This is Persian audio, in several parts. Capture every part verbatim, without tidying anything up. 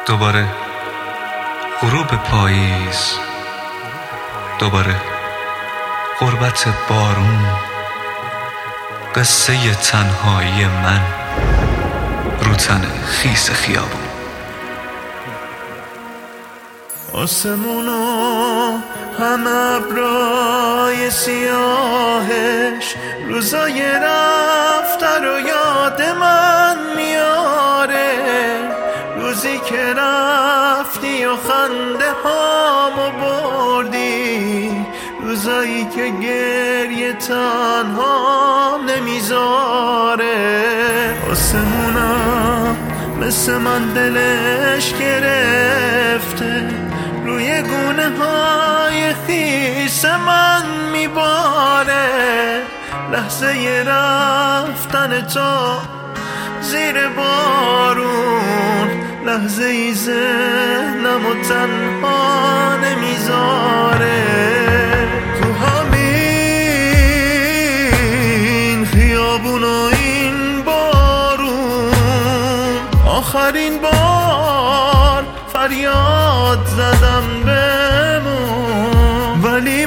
دوباره غروب پاییز، دوباره غربت بارون، قصه تنهایی من رو تن خیس خیابون. آسمونو هم ابرای سیاهش روزای رفته رو یاد من میاره، روزی که رفتی و خنده هامو بردی، روزایی که گریه تنها نمیذاره. آسمونم مثل من دلش گرفته، روی گونه های خیس من میباره، لحظه رفتن تو زیر بارون، لحظه ای ذهنم و تنها نمیذاره. تو همین خیابون و این بارون آخرین بار فریاد زدم بمون، ولی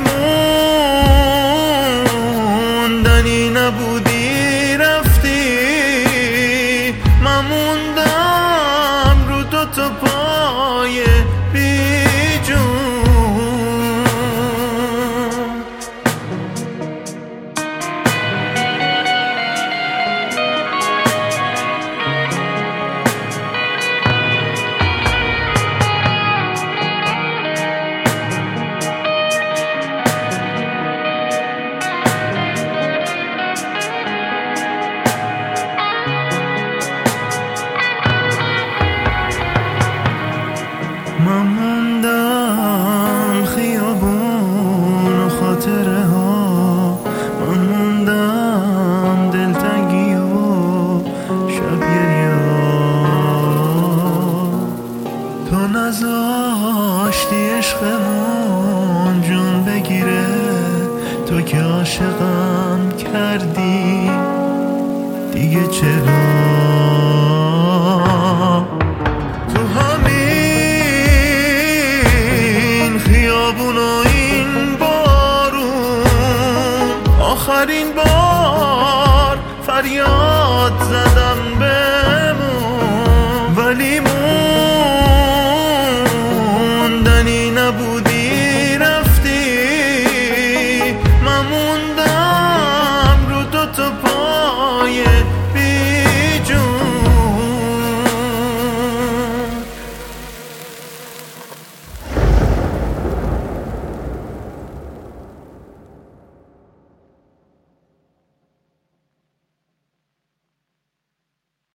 موندنی نبودی رفتی، من موندم رو دو تا پای بی جون. من موندم خیابون و خاطره ها، من موندم دلتنگی و شب گریه ها، تو نذاشتی عشقمون جون بگیره، تو که عاشقم کردی دیگه چرا؟ تو همین خیابون و این بارون آخرین